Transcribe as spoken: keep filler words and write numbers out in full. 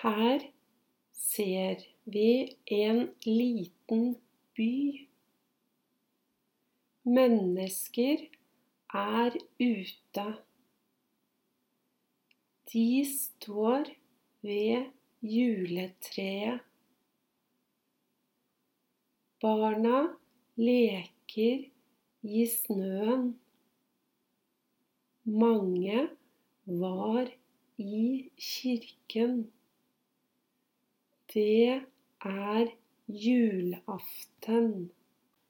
Her ser vi en liten by. Mennesker er ute. De står ved juletreet. Barna leker i snøen. Mange var i kirken. Det er julaften.